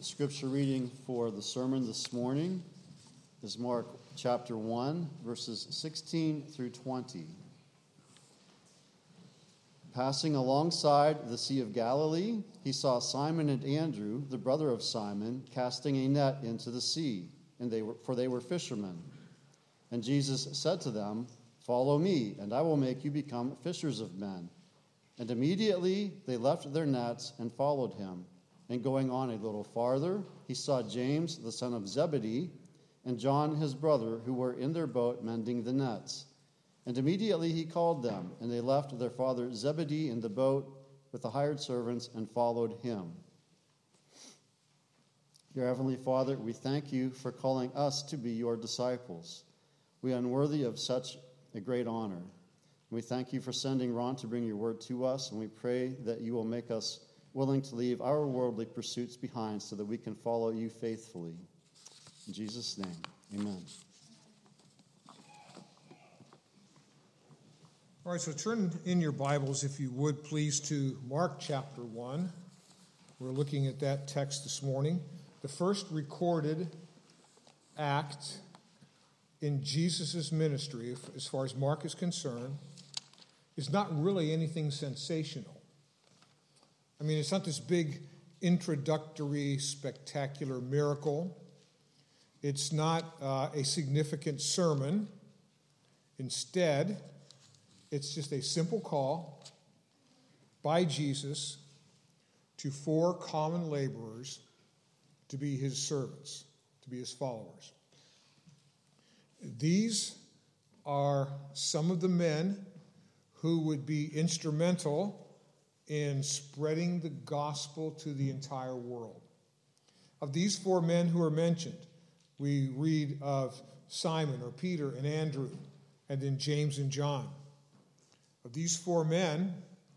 The scripture reading for the sermon this morning is Mark chapter 1, verses 16 through 20. Passing alongside the Sea of Galilee, he saw Simon and Andrew, the brother of Simon, casting a net into the sea, for they were fishermen. And Jesus said to them, "Follow me, and I will make you become fishers of men." And immediately they left their nets and followed him. And going on a little farther, he saw James, the son of Zebedee, and John his brother, who were in their boat mending the nets. And immediately he called them, and they left their father Zebedee in the boat with the hired servants and followed him. Dear Heavenly Father, we thank you for calling us to be your disciples. We are unworthy of such a great honor. We thank you for sending Ron to bring your word to us, and we pray that you will make us willing to leave our worldly pursuits behind so that we can follow you faithfully. In Jesus' name, amen. All right, so turn in your Bibles, if you would, please, to Mark chapter 1. We're looking at that text this morning. The first recorded act in Jesus' ministry, as far as Mark is concerned, is not really anything sensational. I mean, it's not this big introductory, spectacular miracle. It's not a significant sermon. Instead, it's just a simple call by Jesus to 4 common laborers to be his servants, to be his followers. These are some of the men who would be instrumental in spreading the gospel to the entire world. Of these 4 men who are mentioned, we read of Simon or Peter and Andrew, and then James and John. Of these 4 men,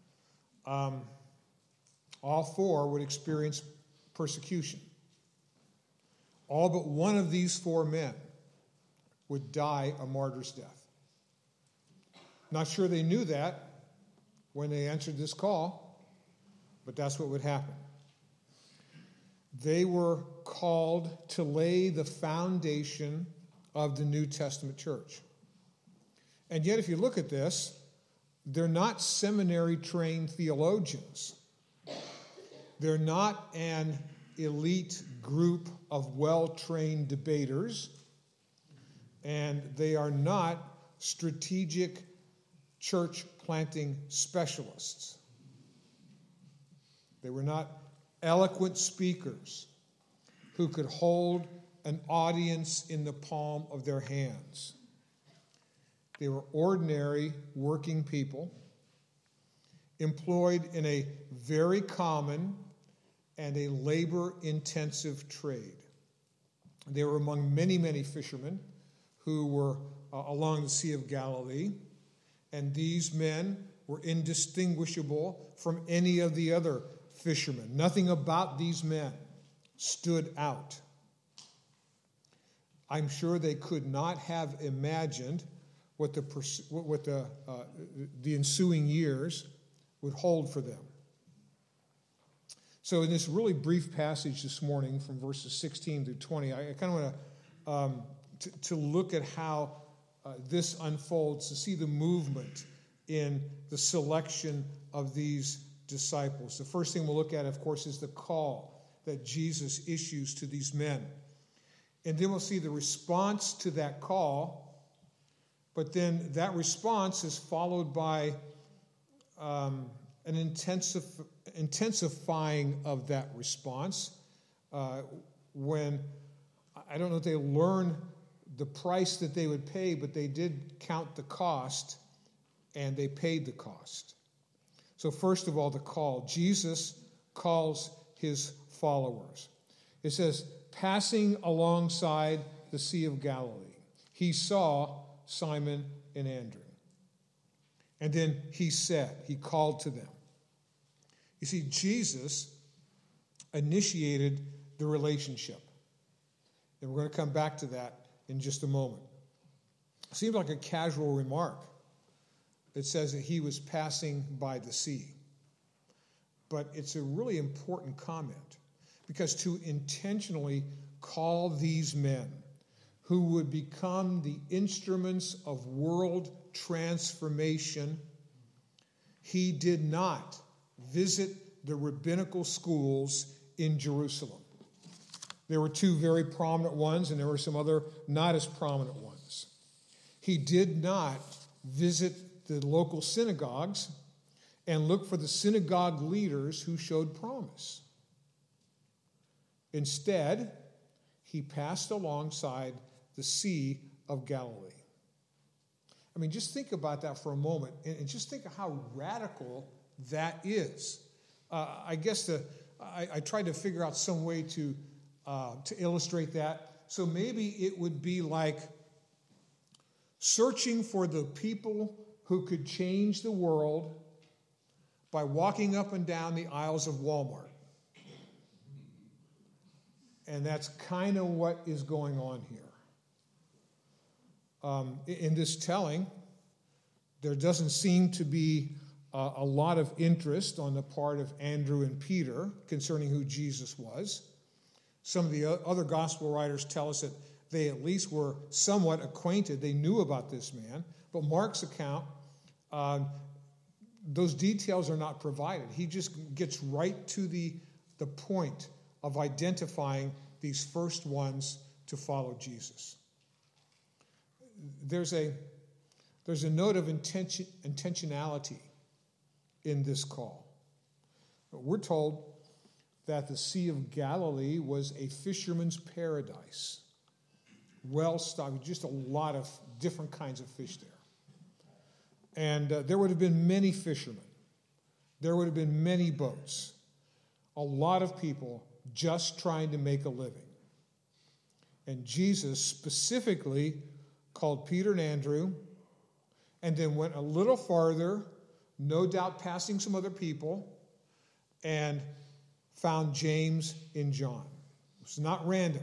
all 4 would experience persecution. All but one of these 4 men would die a martyr's death. Not sure they knew that when they answered this call, but that's what would happen. They were called to lay the foundation of the New Testament church. And yet, if you look at this, they're not seminary-trained theologians. They're not an elite group of well-trained debaters. And they are not strategic church planting specialists. They were not eloquent speakers who could hold an audience in the palm of their hands. They were ordinary working people employed in a very common and a labor-intensive trade. They were among many, many fishermen who were along the Sea of Galilee, and these men were indistinguishable from any of the other fishermen. Nothing about these men stood out. I'm sure they could not have imagined what the ensuing years would hold for them. So in this really brief passage this morning from verses 16 through 20, I kind of want to look at how this unfolds, to see the movement in the selection of these disciples. The first thing we'll look at, of course, is the call that Jesus issues to these men. And then we'll see the response to that call, but then that response is followed by an intensifying of that response when, I don't know if they learn the price that they would pay, but they did count the cost, and they paid the cost. So first of all, the call. Jesus calls his followers. It says, passing alongside the Sea of Galilee, he saw Simon and Andrew. And then he called to them. You see, Jesus initiated the relationship. And we're going to come back to that in just a moment. It seems like a casual remark. It says that he was passing by the sea. But it's a really important comment, because to intentionally call these men who would become the instruments of world transformation, he did not visit the rabbinical schools in Jerusalem. There were two very prominent ones, and there were some other not as prominent ones. He did not visit the local synagogues and look for the synagogue leaders who showed promise. Instead, he passed alongside the Sea of Galilee. I mean, just think about that for a moment, and just think of how radical that is. I guess I tried to figure out some way to illustrate that. So maybe it would be like searching for the people who could change the world by walking up and down the aisles of Walmart. And that's kind of what is going on here. In this telling, there doesn't seem to be a lot of interest on the part of Andrew and Peter concerning who Jesus was. Some of the other gospel writers tell us that they at least were somewhat acquainted. They knew about this man. But Mark's account, those details are not provided. He just gets right to the point of identifying these first ones to follow Jesus. There's a note of intentionality in this call. We're told that the Sea of Galilee was a fisherman's paradise. Well-stocked, just a lot of different kinds of fish there. And there would have been many fishermen. There would have been many boats. A lot of people just trying to make a living. And Jesus specifically called Peter and Andrew, and then went a little farther, no doubt passing some other people, and found James and John. It's not random.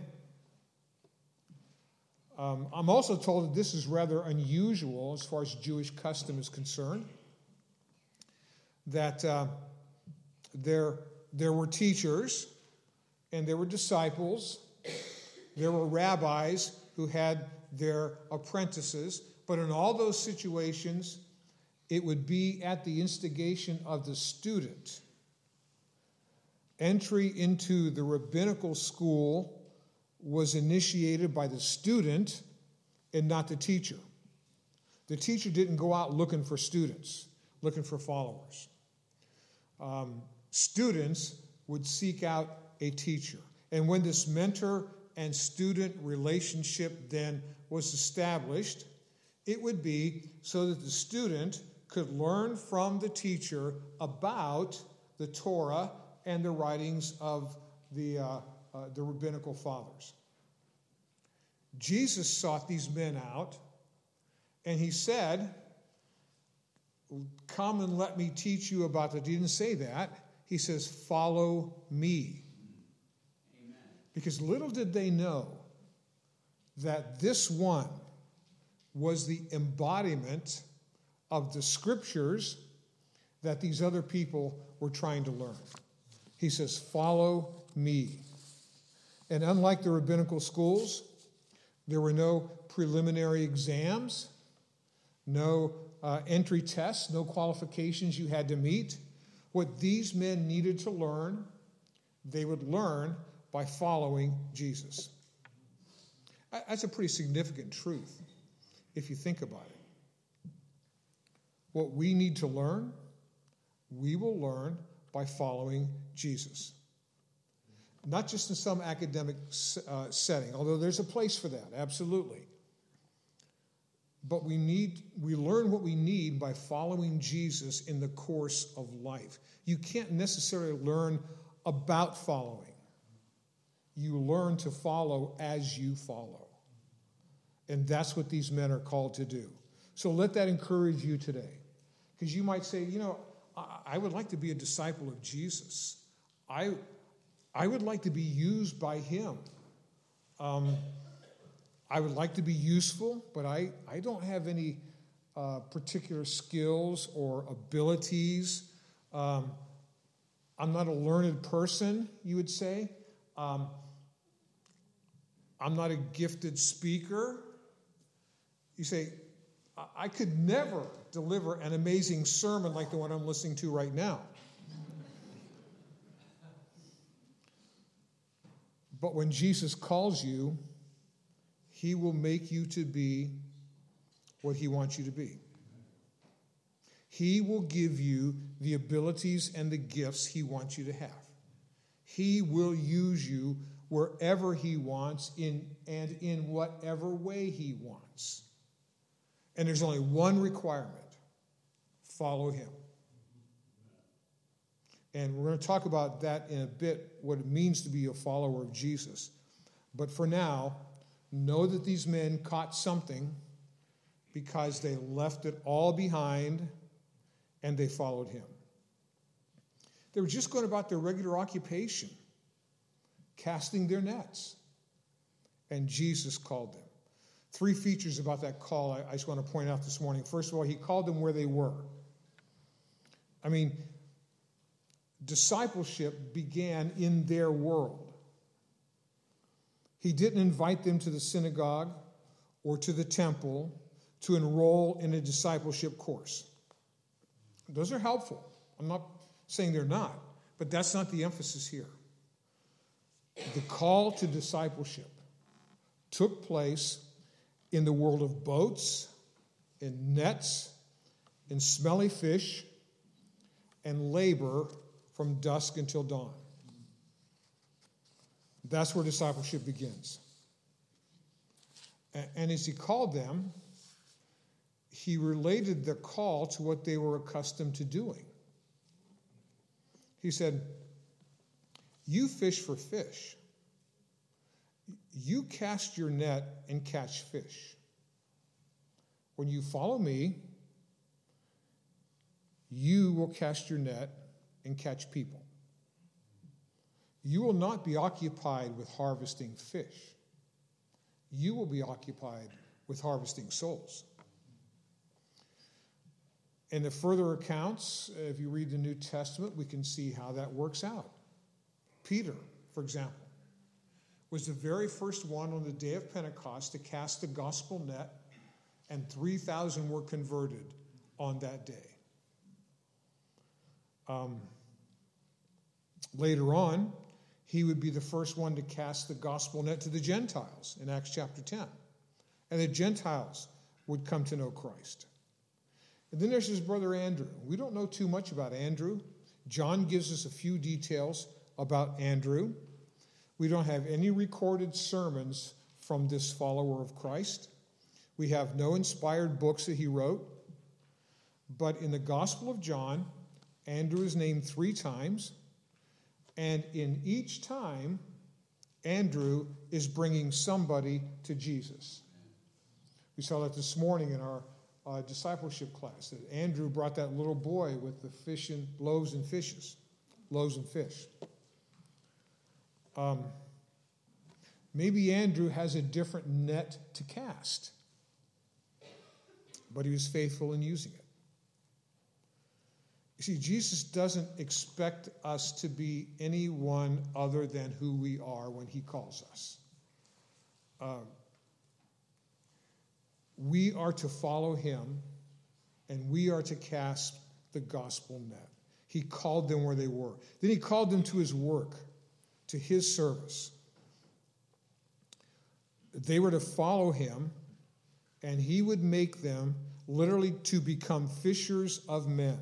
I'm also told that this is rather unusual as far as Jewish custom is concerned, that there were teachers and there were disciples, there were rabbis who had their apprentices, but in all those situations, it would be at the instigation of the student. Entry into the rabbinical school was initiated by the student and not the teacher. The teacher didn't go out looking for students, looking for followers. Students would seek out a teacher. And when this mentor and student relationship then was established, it would be so that the student could learn from the teacher about the Torah and the writings of the rabbinical fathers. Jesus sought these men out, and he said, "Come and let me teach you about that." He didn't say that. He says, "Follow me." Amen. Because little did they know that this one was the embodiment of the scriptures that these other people were trying to learn. He says, "Follow me." And unlike the rabbinical schools, there were no preliminary exams, no entry tests, no qualifications you had to meet. What these men needed to learn, they would learn by following Jesus. That's a pretty significant truth if you think about it. What we need to learn, we will learn by following Jesus. Not just in some academic setting, although there's a place for that, absolutely. But we learn what we need by following Jesus in the course of life. You can't necessarily learn about following. You learn to follow as you follow. And that's what these men are called to do. So let that encourage you today. Because you might say, I would like to be a disciple of Jesus. I would like to be used by him. I would like to be useful, but I don't have any particular skills or abilities. I'm not a learned person, you would say. I'm not a gifted speaker. You say, I could never deliver an amazing sermon like the one I'm listening to right now. But when Jesus calls you, he will make you to be what he wants you to be. He will give you the abilities and the gifts he wants you to have. He will use you wherever he wants and in whatever way he wants. And there's only one requirement: follow him. And we're going to talk about that in a bit, what it means to be a follower of Jesus. But for now, know that these men caught something because they left it all behind and they followed him. They were just going about their regular occupation, casting their nets. And Jesus called them. 3 features about that call I just want to point out this morning. First of all, he called them where they were. I mean, discipleship began in their world. He didn't invite them to the synagogue or to the temple to enroll in a discipleship course. Those are helpful. I'm not saying they're not, but that's not the emphasis here. The call to discipleship took place in the world of boats, in nets, in smelly fish, and labor from dusk until dawn. That's where discipleship begins. And as he called them, he related the call to what they were accustomed to doing. He said, you fish for fish. You cast your net and catch fish. When you follow me, you will cast your net and catch people. You will not be occupied with harvesting fish. You will be occupied with harvesting souls. In the further accounts, if you read the New Testament, we can see how that works out. Peter, for example, was the very first one on the day of Pentecost to cast the gospel net, and 3,000 were converted on that day. Later on, he would be the first one to cast the gospel net to the Gentiles in Acts chapter 10. And the Gentiles would come to know Christ. And then there's his brother Andrew. We don't know too much about Andrew. John gives us a few details about Andrew. We don't have any recorded sermons from this follower of Christ. We have no inspired books that he wrote. But in the Gospel of John, Andrew is named 3 times. And in each time, Andrew is bringing somebody to Jesus. We saw that this morning in our discipleship class, that Andrew brought that little boy with the fish and loaves and fish. Maybe Andrew has a different net to cast, but he was faithful in using it. You see, Jesus doesn't expect us to be anyone other than who we are when he calls us. We are to follow him, and we are to cast the gospel net. He called them where they were. Then he called them to his work, to his service. They were to follow him, and he would make them literally to become fishers of men.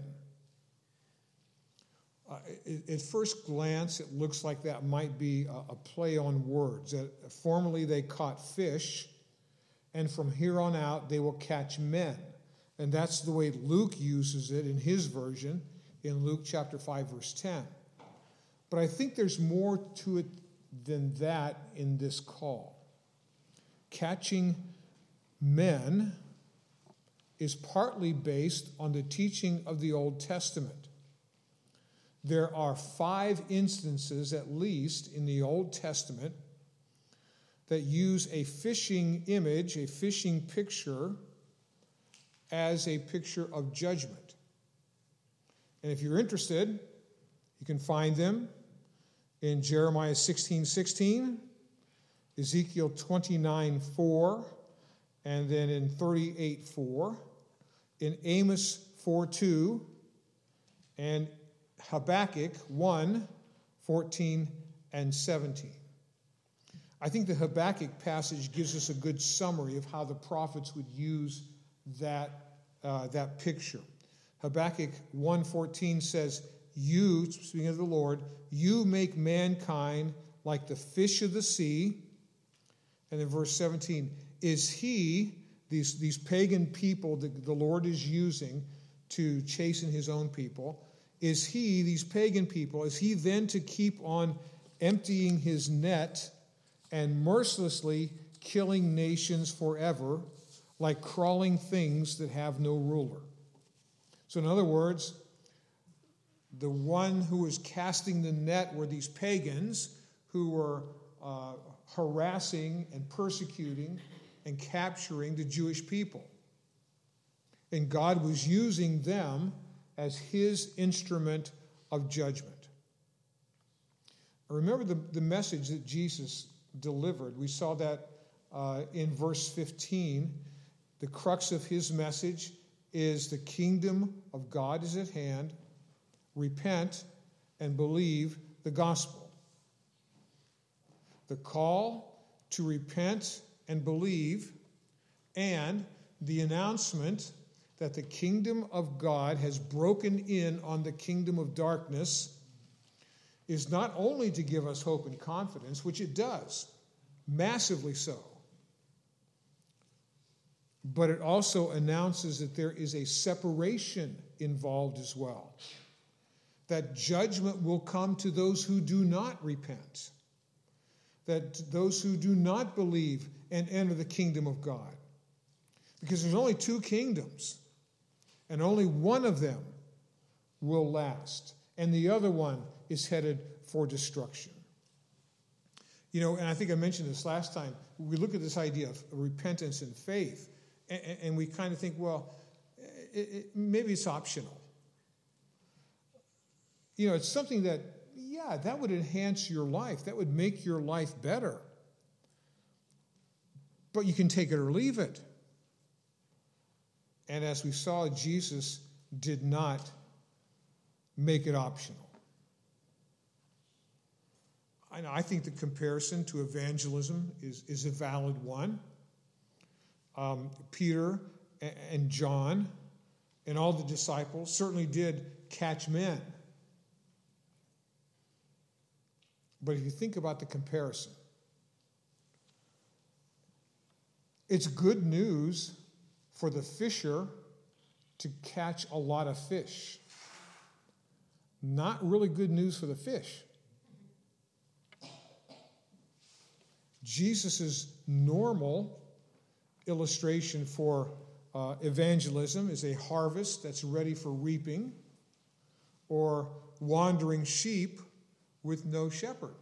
At first glance, it looks like that might be a play on words. That formerly they caught fish, and from here on out they will catch men. And that's the way Luke uses it in his version, in Luke chapter 5, verse 10. But I think there's more to it than that in this call. Catching men is partly based on the teaching of the Old Testament. There are 5 instances, at least, in the Old Testament that use a fishing image, a fishing picture, as a picture of judgment. And if you're interested, you can find them in Jeremiah 16:16, Ezekiel 29:4, and then in 38:4, in Amos 4:2, and Habakkuk 1:14 and 17. I think the Habakkuk passage gives us a good summary of how the prophets would use that picture. Habakkuk 1:14 says, "You," speaking of the Lord, "you make mankind like the fish of the sea." And in verse 17, is he, these pagan people that the Lord is using to chasten his own people, is he, these pagan people, is he then to keep on emptying his net and mercilessly killing nations forever like crawling things that have no ruler? So in other words, the one who was casting the net were these pagans who were harassing and persecuting and capturing the Jewish people. And God was using them as his instrument of judgment. Remember the message that Jesus delivered. We saw that in verse 15. The crux of his message is the kingdom of God is at hand. Repent and believe the gospel. The call to repent and believe, and the announcement that the kingdom of God has broken in on the kingdom of darkness is not only to give us hope and confidence, which it does, massively so, but it also announces that there is a separation involved as well. That judgment will come to those who do not repent, that those who do not believe and enter the kingdom of God. Because there's only two kingdoms, and only one of them will last, and the other one is headed for destruction. You know, and I think I mentioned this last time, we look at this idea of repentance and faith, and we kind of think, well, maybe it's optional. You know, it's something that, yeah, that would enhance your life. That would make your life better. But you can take it or leave it. And as we saw, Jesus did not make it optional. I think the comparison to evangelism is a valid one. Peter and John and all the disciples certainly did catch men. But if you think about the comparison, it's good news for the fisher to catch a lot of fish. Not really good news for the fish. Jesus' normal illustration for evangelism is a harvest that's ready for reaping, or wandering sheep with no shepherd.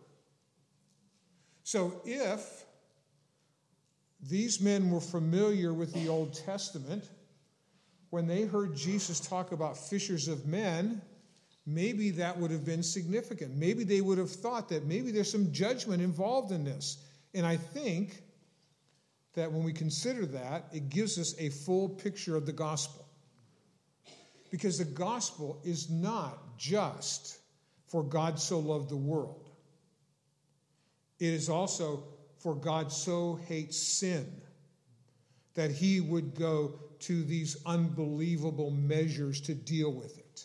So if these men were familiar with the Old Testament, when they heard Jesus talk about fishers of men, maybe that would have been significant. Maybe they would have thought that maybe there's some judgment involved in this. And I think that when we consider that, it gives us a full picture of the gospel. Because the gospel is not just for God so loved the world. It is also for God so hates sin that he would go to these unbelievable measures to deal with it.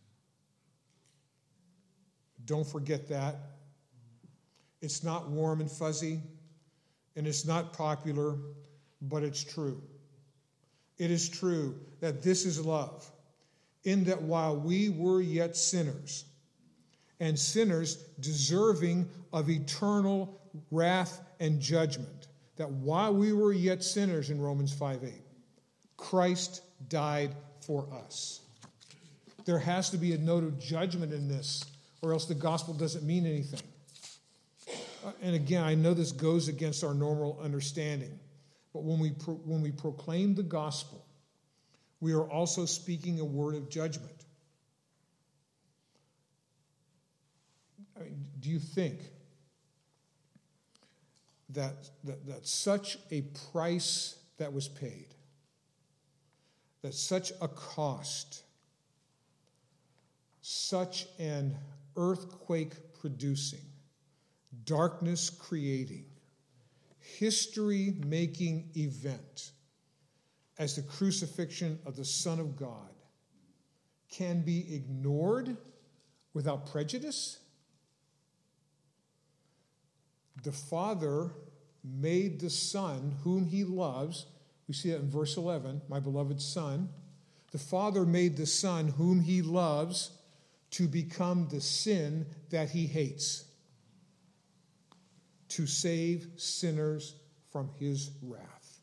Don't forget that. It's not warm and fuzzy, and it's not popular, but it's true. It is true that this is love, in that while we were yet sinners, and sinners deserving of eternal wrath and judgment, that while we were yet sinners in Romans 5:8, Christ died for us. There has to be a note of judgment in this, or else the gospel doesn't mean anything. And again, I know this goes against our normal understanding, but when we proclaim the gospel, we are also speaking a word of judgment. I mean, do you think that such a price that was paid, that such a cost, such an earthquake producing, darkness creating, history making event as the crucifixion of the Son of God can be ignored without prejudice? The Father made the Son, whom he loves, we see that in verse 11, my beloved Son. The Father made the Son, whom he loves, to become the sin that he hates, to save sinners from his wrath.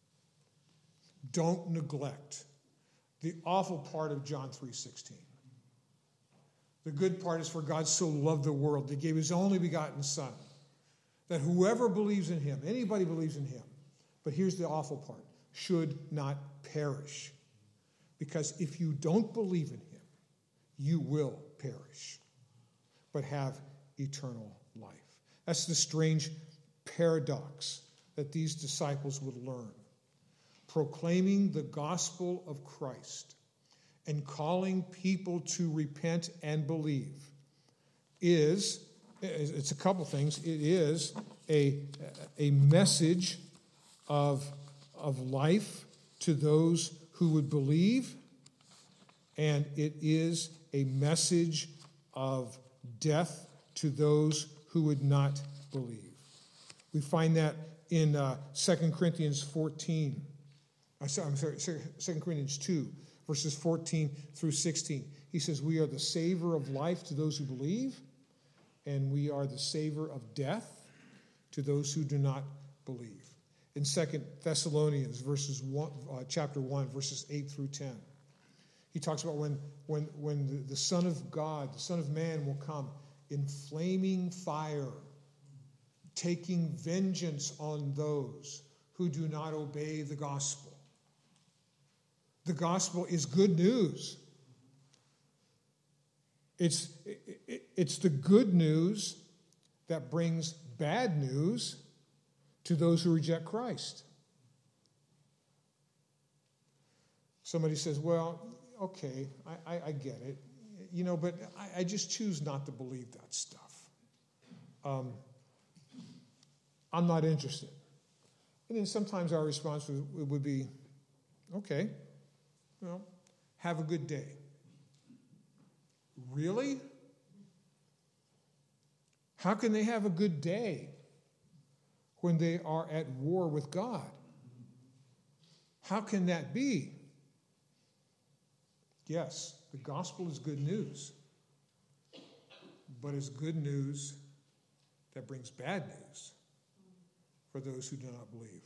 Don't neglect the awful part of John 3:16. The good part is, for God so loved the world that he gave his only begotten Son, that whoever believes in him, anybody believes in him, but here's the awful part, should not perish. Because if you don't believe in him, you will perish, but have eternal life. That's the strange paradox that these disciples would learn. Proclaiming the gospel of Christ and calling people to repent and believe it's a couple things. It is a message of life to those who would believe, and it is a message of death to those who would not believe. We find that in 2 Corinthians 14. I'm sorry, 2 Corinthians 2, verses 14 through 16. He says, we are the savor of life to those who believe, and we are the savor of death to those who do not believe. In 2 Thessalonians chapter 1, verses 8 through 10, he talks about when the Son of God, the Son of Man will come in flaming fire, taking vengeance on those who do not obey the gospel. The gospel is good news. It's the good news that brings bad news to those who reject Christ. Somebody says, well, okay, I get it, but I just choose not to believe that stuff. I'm not interested. And then sometimes our response would be, okay, have a good day. Really? How can they have a good day when they are at war with God? How can that be? Yes, the gospel is good news, but it's good news that brings bad news for those who do not believe.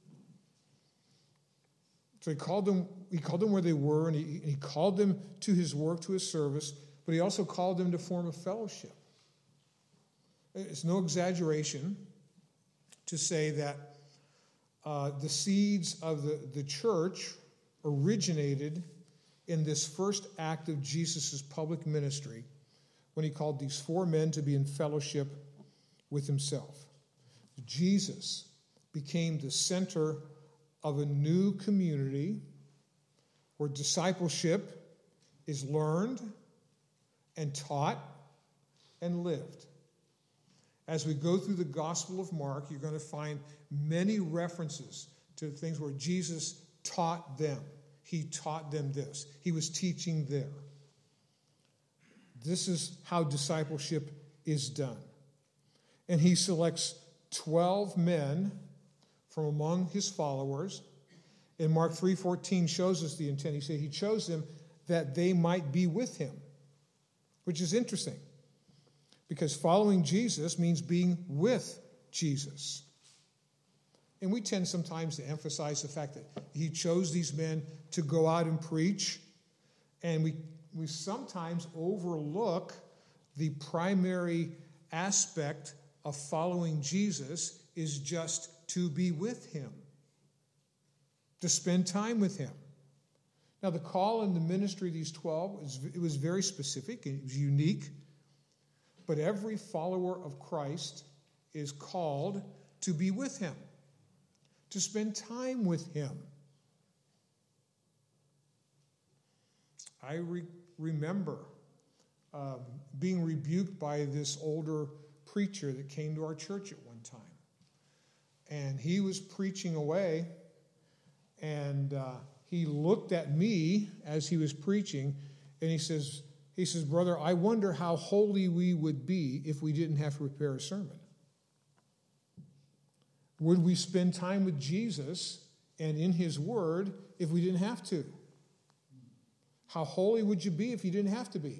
So he called them where they were, and he called them to his work, to his service, but he also called them to form a fellowship. It's no exaggeration to say that the seeds of the church originated in this first act of Jesus' public ministry when he called these 4 men to be in fellowship with himself. Jesus became the center of a new community where discipleship is learned and taught and lived. As we go through the Gospel of Mark, you're going to find many references to things where Jesus taught them. He taught them this. He was teaching there. This is how discipleship is done. And he selects 12 men from among his followers. And Mark 3:14 shows us the intent. He said he chose them that they might be with him, which is interesting because following Jesus means being with Jesus. And we tend sometimes to emphasize the fact that he chose these men to go out and preach, and we sometimes overlook the primary aspect of following Jesus is just to be with him, to spend time with him. Now, the call and the ministry of these 12, it was very specific, it was unique, But every follower of Christ is called to be with him, to spend time with him. I remember being rebuked by this older preacher that came to our church at one time. And he was preaching away, and he looked at me as he was preaching, and he says, "Brother, I wonder how holy we would be if we didn't have to prepare a sermon. Would we spend time with Jesus and in his word if we didn't have to? How holy would you be if you didn't have to be?"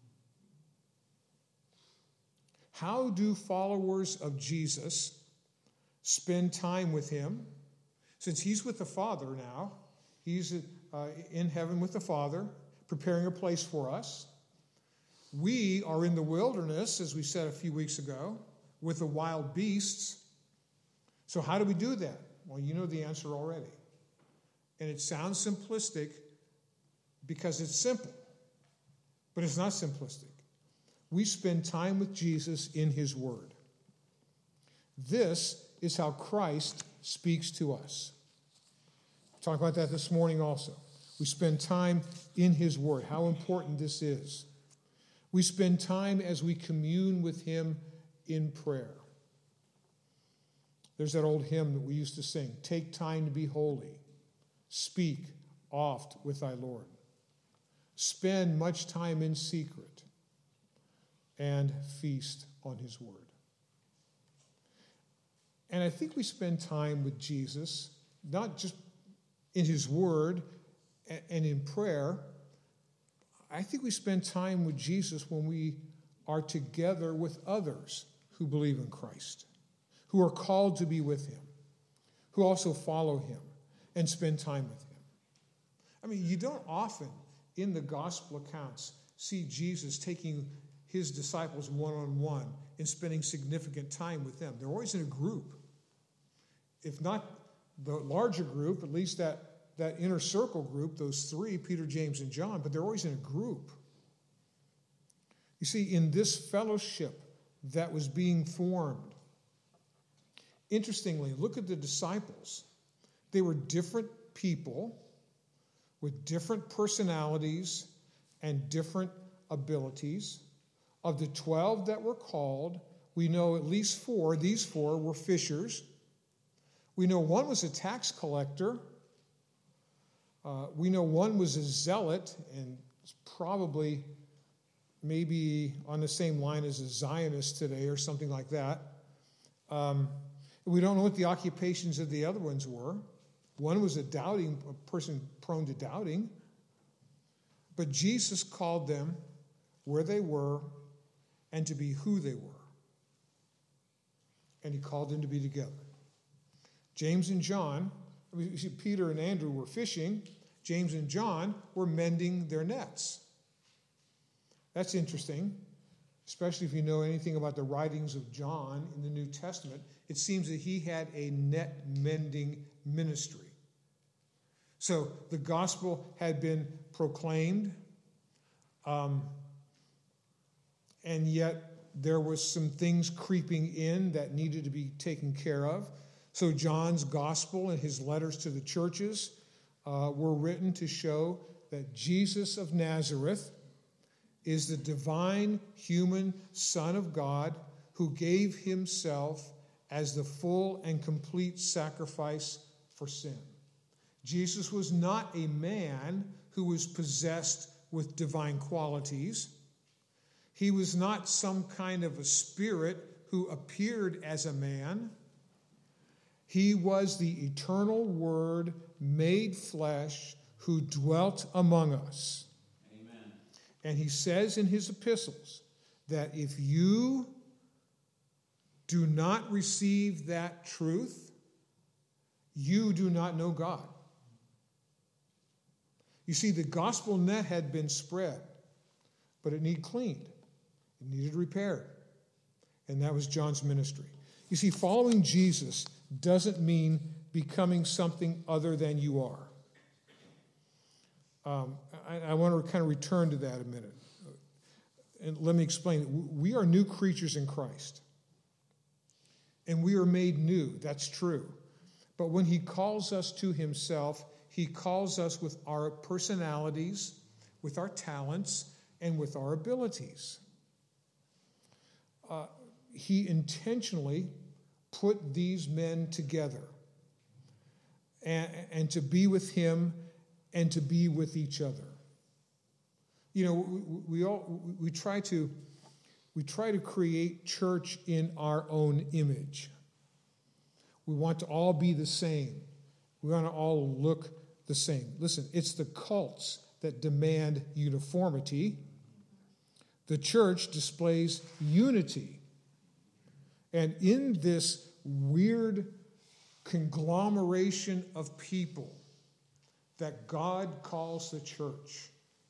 How do followers of Jesus spend time with him? Since he's with the Father now, he's in heaven with the Father, preparing a place for us. We are in the wilderness, as we said a few weeks ago, with the wild beasts. So how do we do that? Well, you know the answer already. And it sounds simplistic because it's simple, but it's not simplistic. We spend time with Jesus in his word. This is how Christ speaks to us. Talk about that this morning also. We spend time in his word, how important this is. We spend time as we commune with him in prayer. There's that old hymn that we used to sing, "Take time to be holy, speak oft with thy Lord. Spend much time in secret and feast on his word." And I think we spend time with Jesus, not just in his word and in prayer. I think we spend time with Jesus when we are together with others who believe in Christ, who are called to be with him, who also follow him and spend time with him. I mean, you don't often in the gospel accounts see Jesus taking his disciples one-on-one and spending significant time with them. They're always in a group. If not the larger group, at least that inner circle group, those three, Peter, James, and John, but they're always in a group. You see, in this fellowship that was being formed, interestingly, look at the disciples. They were different people with different personalities and different abilities. Of the 12 that were called, we know at least 4. These 4 were fishers. We know one was a tax collector. We know one was a zealot, and probably maybe on the same line as a Zionist today or something like that. We don't know what the occupations of the other ones were. One was a person prone to doubting. But Jesus called them where they were and to be who they were. And he called them to be together. James and John, you see Peter and Andrew were fishing. James and John were mending their nets. That's interesting, especially if you know anything about the writings of John in the New Testament. It seems that he had a net mending ministry. So the gospel had been proclaimed, and yet there was some things creeping in that needed to be taken care of. So John's gospel and his letters to the churches were written to show that Jesus of Nazareth is the divine human Son of God who gave himself as the full and complete sacrifice for sin. Jesus was not a man who was possessed with divine qualities. He was not some kind of a spirit who appeared as a man. He was the eternal Word made flesh who dwelt among us. Amen. And he says in his epistles that if you do not receive that truth, you do not know God. You see, the gospel net had been spread, but it needed cleaned. It needed repaired. And that was John's ministry. You see, following Jesus doesn't mean becoming something other than you are. I want to kind of return to that a minute. and let me explain. We are new creatures in Christ. And we are made new. That's true. But when he calls us to himself, he calls us with our personalities, with our talents, and with our abilities. He intentionally put these men together and to be with him and to be with each other. You know, we try to create church in our own image. We want to all be the same. We want to all look the same. Listen, it's the cults that demand uniformity. The church displays unity. And in this weird conglomeration of people that God calls the church,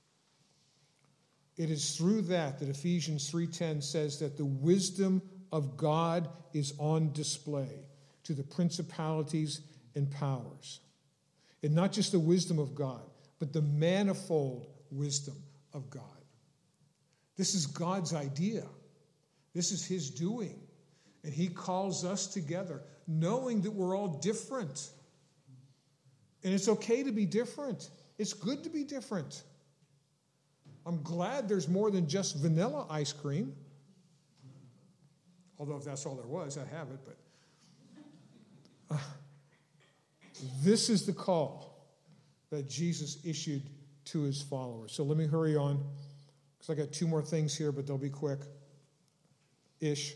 it is through that Ephesians 3:10 says that the wisdom of God is on display to the principalities and powers. And not just the wisdom of God, but the manifold wisdom of God. This is God's idea. This is his doing. And he calls us together, knowing that we're all different. And it's okay to be different. It's good to be different. I'm glad there's more than just vanilla ice cream. Although if that's all there was, I'd have it. But this is the call that Jesus issued to his followers. So let me hurry on, because I got two more things here, but they'll be quick-ish.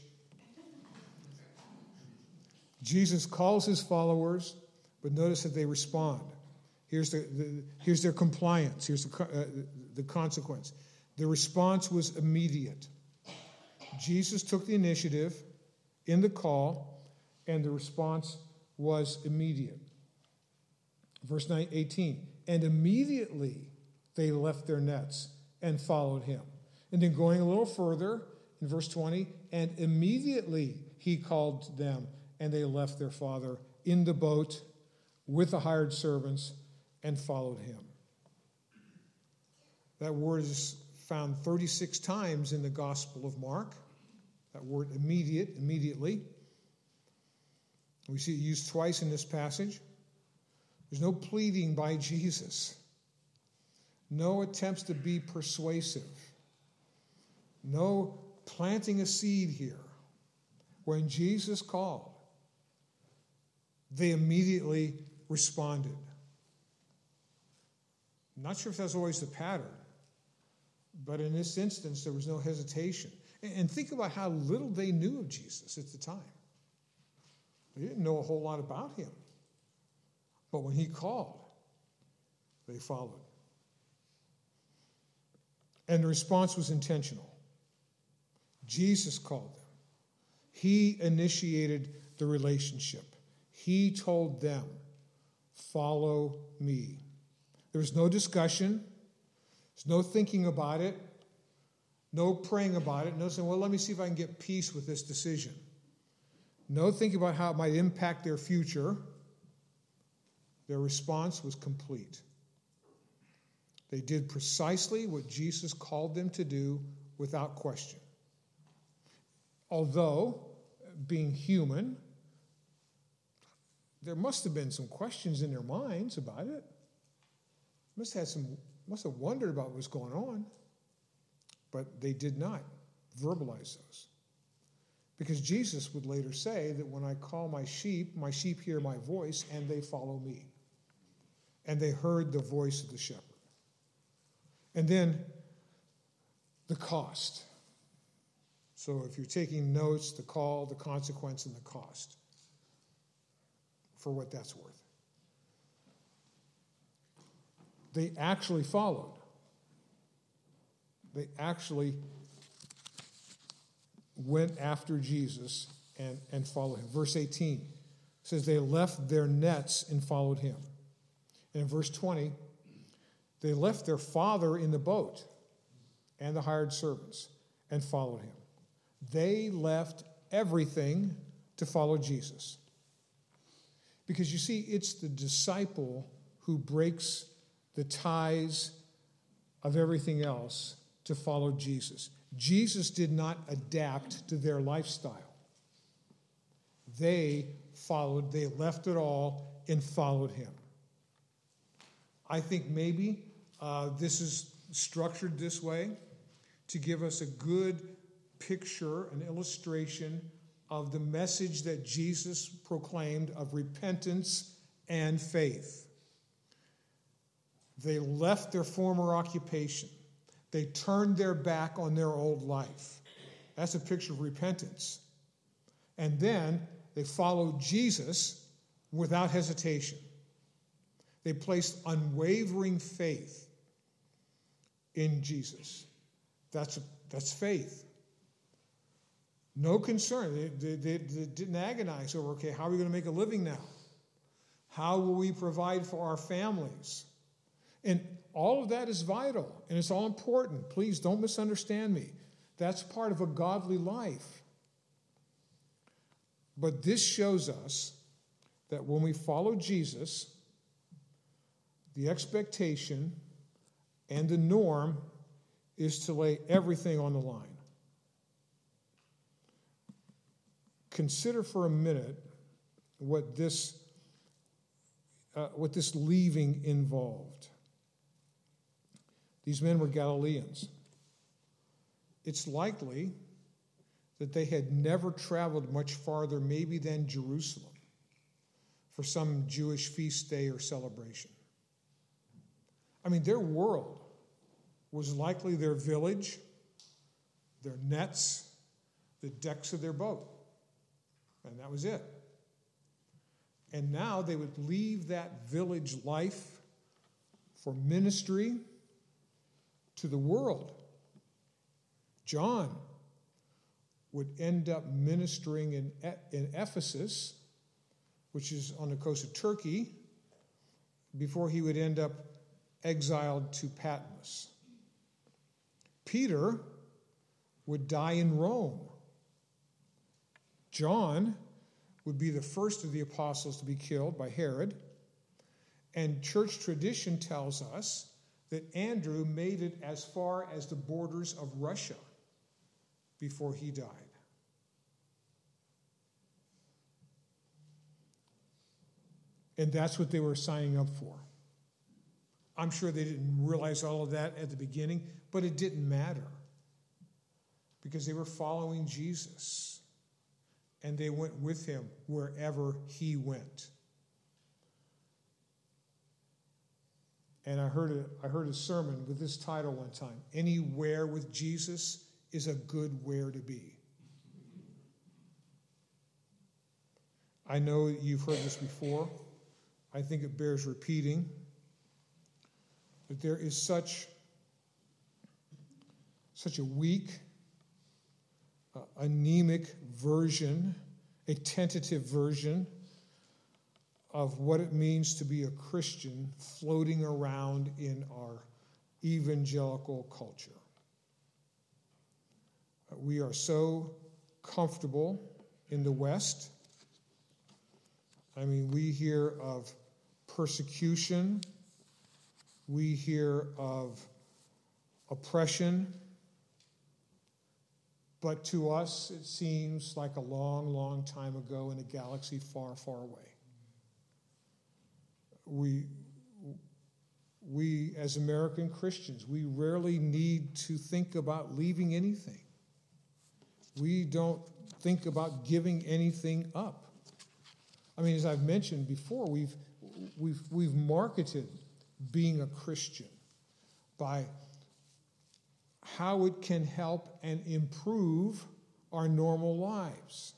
Jesus calls his followers, but notice that they respond. Here's their compliance. Here's the consequence. The response was immediate. Jesus took the initiative in the call, and the response was immediate. Verse 18, and immediately they left their nets and followed him. And then going a little further, in verse 20, and immediately he called them, and they left their father in the boat with the hired servants and followed him. That word is found 36 times in the Gospel of Mark. That word immediately. We see it used twice in this passage. There's no pleading by Jesus. No attempts to be persuasive. No planting a seed here. When Jesus called, they immediately responded. I'm not sure if that's always the pattern, but in this instance, there was no hesitation. And think about how little they knew of Jesus at the time. They didn't know a whole lot about him. But when he called, they followed. And the response was intentional. Jesus called them. He initiated the relationship. He told them, follow me. There was no discussion. There's no thinking about it. No praying about it. No saying, well, let me see if I can get peace with this decision. No thinking about how it might impact their future. Their response was complete. They did precisely what Jesus called them to do without question. Although, being human, there must have been some questions in their minds about it. Must have wondered about what was going on. But they did not verbalize those. Because Jesus would later say that when I call my sheep hear my voice, and they follow me. And they heard the voice of the shepherd. And then the cost. So if you're taking notes, the call, the consequence, and the cost, for what that's worth. They actually followed. They actually went after Jesus and followed him. Verse 18 says they left their nets and followed him. And in verse 20, they left their father in the boat and the hired servants and followed him. They left everything to follow Jesus. Because you see, it's the disciple who breaks the ties of everything else to follow Jesus. Jesus did not adapt to their lifestyle. They left it all and followed him. I think maybe this is structured this way to give us a good picture, an illustration of the message that Jesus proclaimed of repentance and faith. They left their former occupation. They turned their back on their old life. That's a picture of repentance. And then they followed Jesus without hesitation. They placed unwavering faith in Jesus. That's faith. No concern. They didn't agonize over, okay, how are we going to make a living now? How will we provide for our families? And all of that is vital, and it's all important. Please don't misunderstand me. That's part of a godly life. But this shows us that when we follow Jesus, the expectation and the norm is to lay everything on the line. Consider for a minute what this leaving involved. These men were Galileans. It's likely that they had never traveled much farther, maybe than Jerusalem, for some Jewish feast day or celebration. I mean, their world was likely their village, their nets, the decks of their boat. And that was it. And now they would leave that village life for ministry to the world. John would end up ministering in Ephesus, which is on the coast of Turkey, before he would end up exiled to Patmos. Peter would die in Rome. John would be the first of the apostles to be killed by Herod. And church tradition tells us that Andrew made it as far as the borders of Russia before he died. And that's what they were signing up for. I'm sure they didn't realize all of that at the beginning, but it didn't matter because they were following Jesus and they went with him wherever he went. And I heard a sermon with this title one time: "Anywhere with Jesus is a good where to be." I know you've heard this before. I think it bears repeating. That there is such a weak, anemic version, a tentative version of what it means to be a Christian floating around in our evangelical culture. We are so comfortable in the West. I mean, we hear of persecution. We hear of oppression. But to us, it seems like a long, long time ago in a galaxy far, far away. We as American Christians, we rarely need to think about leaving anything. We don't think about giving anything up. I mean, as I've mentioned before, we've marketed being a Christian by how it can help and improve our normal lives.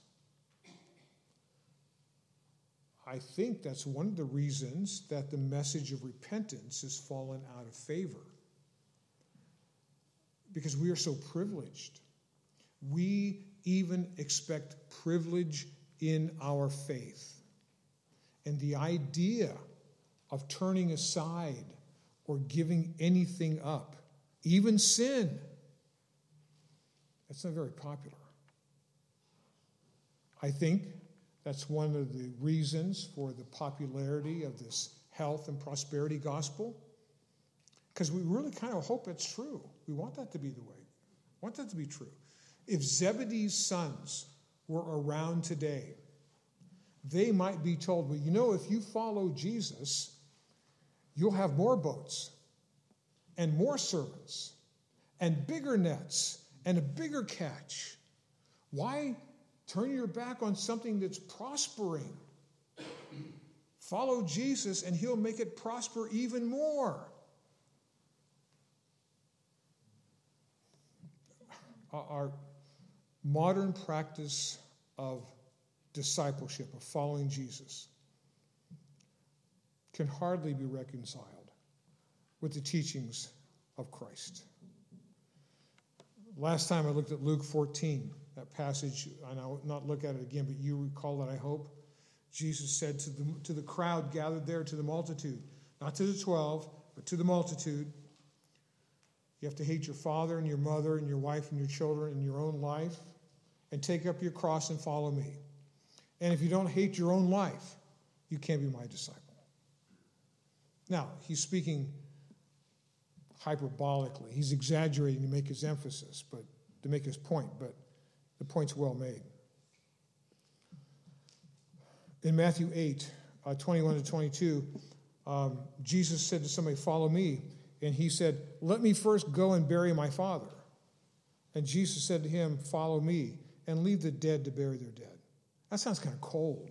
I think that's one of the reasons that the message of repentance has fallen out of favor. Because we are so privileged. We even expect privilege in our faith. And the idea of turning aside or giving anything up, even sin, that's not very popular. I think that's one of the reasons for the popularity of this health and prosperity gospel, because we really kind of hope it's true. We want that to be the way. I want that to be true. If Zebedee's sons were around today, they might be told, well, you know, if you follow Jesus, you'll have more boats and more servants and bigger nets and a bigger catch. Why turn your back on something that's prospering? Follow Jesus and he'll make it prosper even more. Our modern practice of discipleship, of following Jesus, can hardly be reconciled with the teachings of Christ. Last time I looked at Luke 14, that passage, and I'll not look at it again, but you recall that, I hope. Jesus said to the crowd gathered there, to the multitude, not to the 12, but to the multitude, you have to hate your father and your mother and your wife and your children and your own life, and take up your cross and follow me. And if you don't hate your own life, you can't be my disciple. Now, he's speaking hyperbolically. He's exaggerating to make his emphasis, but to make his point, but the point's well made. In Matthew 8, 21 to 22, Jesus said to somebody, follow me. And he said, let me first go and bury my father. And Jesus said to him, follow me, and leave the dead to bury their dead. That sounds kind of cold.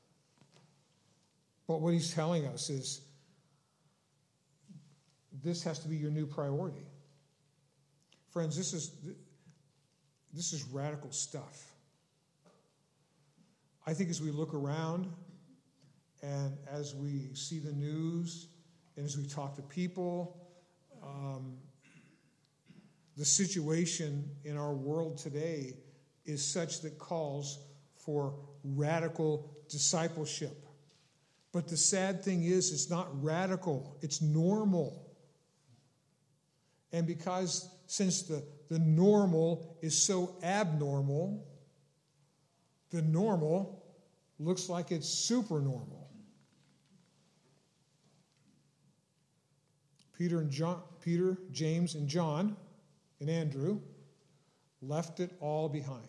But what he's telling us is, this has to be your new priority. Friends, this is radical stuff. I think as we look around and as we see the news and as we talk to people, the situation in our world today is such that calls for radical discipleship. But the sad thing is, it's not radical, it's normal. And because since the normal is so abnormal, the normal looks like it's supernormal. Peter, James, and John, and Andrew left it all behind.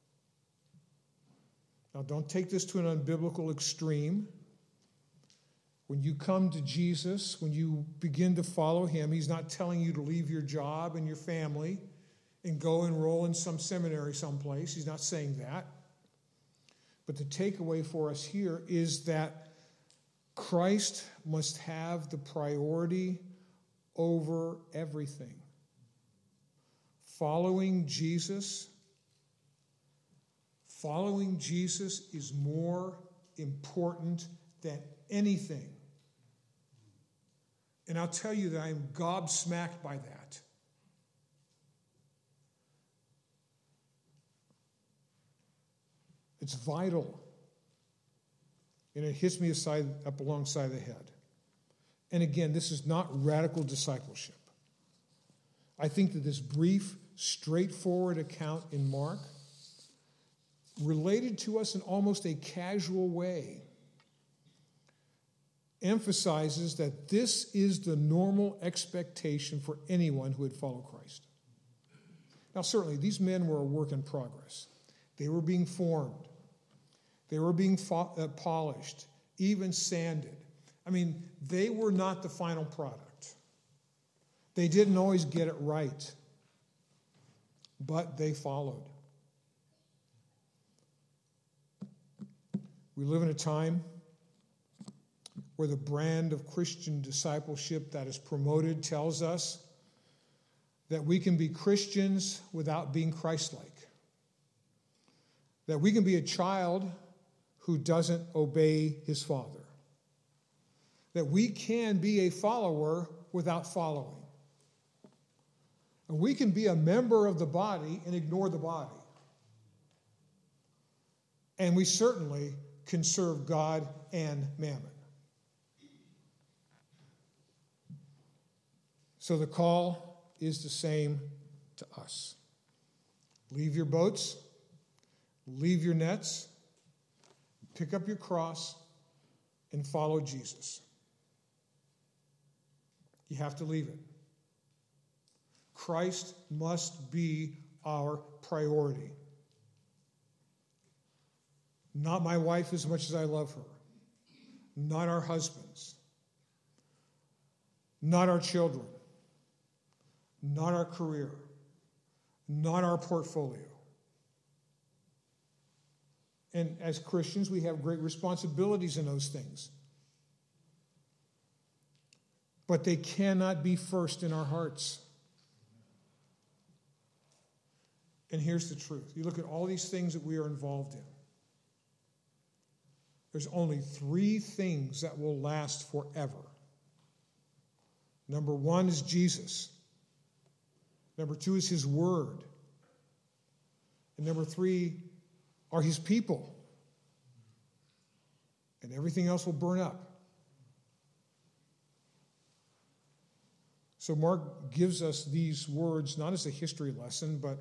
Now, don't take this to an unbiblical extreme. When you come to Jesus, when you begin to follow him, he's not telling you to leave your job and your family and go enroll in some seminary someplace. He's not saying that. But the takeaway for us here is that Christ must have the priority over everything. Following Jesus is more important than anything. And I'll tell you that I'm gobsmacked by that. It's vital. And it hits me up alongside the head. And again, this is not radical discipleship. I think that this brief, straightforward account in Mark, related to us in almost a casual way, emphasizes that this is the normal expectation for anyone who would follow Christ. Now, certainly, these men were a work in progress. They were being formed. They were being polished, even sanded. I mean, they were not the final product. They didn't always get it right, but they followed. We live in a time where the brand of Christian discipleship that is promoted tells us that we can be Christians without being Christ-like. That we can be a child who doesn't obey his father. That we can be a follower without following. And we can be a member of the body and ignore the body. And we certainly can serve God and mammon. So the call is the same to us. Leave your boats, leave your nets, pick up your cross, and follow Jesus. You have to leave it. Christ must be our priority. Not my wife as much as I love her. Not our husbands. Not our children. Not our career. Not our portfolio. And as Christians, we have great responsibilities in those things. But they cannot be first in our hearts. And here's the truth. You look at all these things that we are involved in. There's only 3 things that will last forever. Number 1 is Jesus. Number 2 is his word. And number 3 are his people. And everything else will burn up. So Mark gives us these words not as a history lesson, but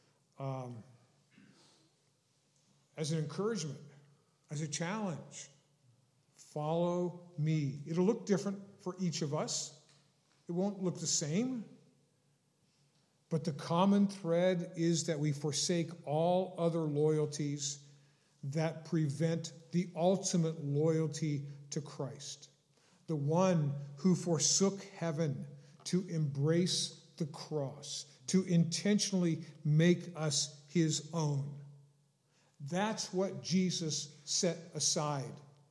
as an encouragement, as a challenge. Follow me. It'll look different for each of us. It won't look the same. But the common thread is that we forsake all other loyalties that prevent the ultimate loyalty to Christ, the one who forsook heaven to embrace the cross, to intentionally make us his own. That's what Jesus set aside.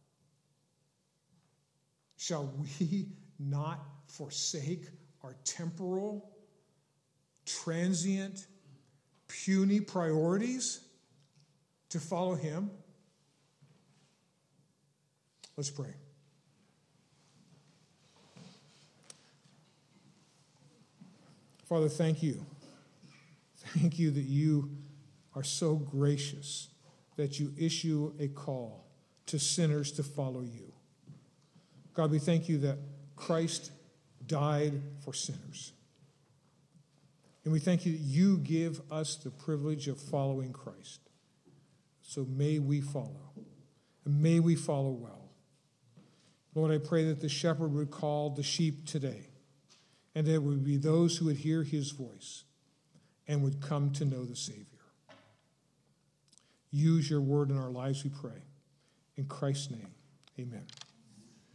Shall we not forsake our temporal, transient, puny priorities to follow him? Let's pray. Father, thank you. Thank you that you are so gracious that you issue a call to sinners to follow you. God, we thank you that Christ died for sinners. And we thank you that you give us the privilege of following Christ. So may we follow, and may we follow well. Lord, I pray that the shepherd would call the sheep today, and that it would be those who would hear his voice and would come to know the Savior. Use your word in our lives, we pray. In Christ's name, amen.